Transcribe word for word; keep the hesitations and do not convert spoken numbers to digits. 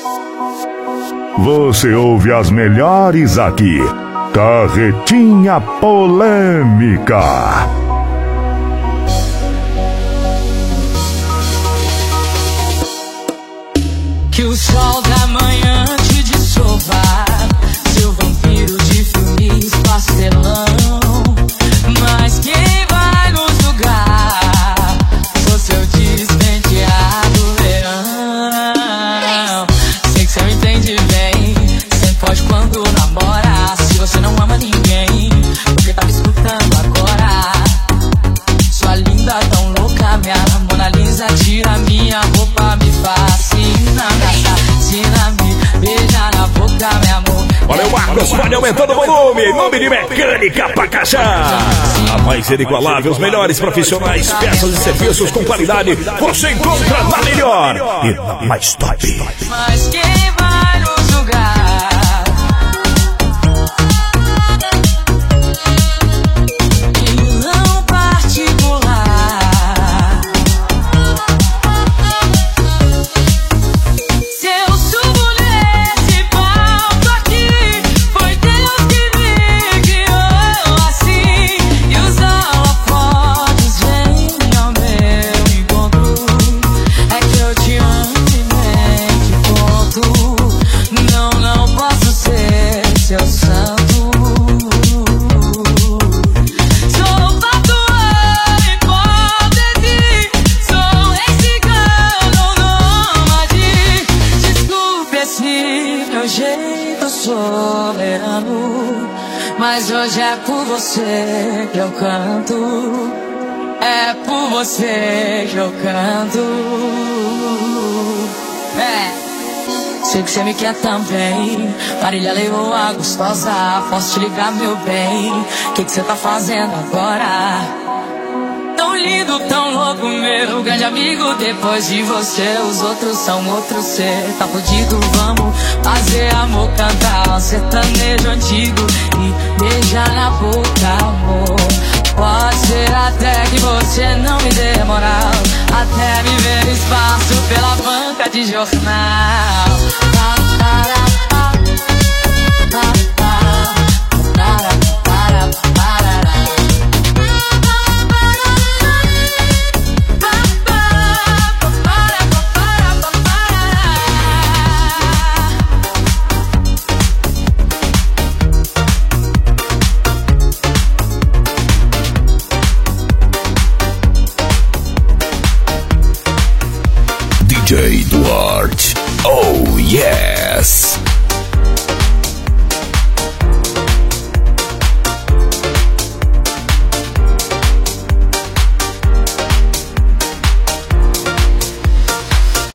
Você ouve as melhores aqui. Carretinha Polêmica. Que o sol da manhã te desova, seu vampiro de filmes pastelão. Mas quem vai nos julgar? Sou seu despenteado verão. Sei que você me entende bem, sempre pode quando namora. Se você não ama ninguém, porque tá me escutando agora. Sua linda tão louca, minha Mona Lisa, tira minha roupa, me fascina, me assassina, me beija na boca, meu amor. Valeu, Marcos, pode aumentando o volume. Nome de Mecânica Pacajá. A mais inigualável, os melhores profissionais, peças e serviços com qualidade. Você encontra na melhor e na mais top. Mas quem vai nos julgar? Mas hoje é por você que eu canto, é por você que eu canto. É, sei que você me quer também. Marília Leoa gostosa, posso te ligar, meu bem? Que que você tá fazendo agora? Tão lindo, tão louco, meu grande amigo. Depois de você, os outros são outros. Cê tá fudido, vamos fazer amor, cantar um sertanejo antigo e beijar na boca, amor. Pode ser até que você não me dê moral, até me ver espaço pela banca de jornal.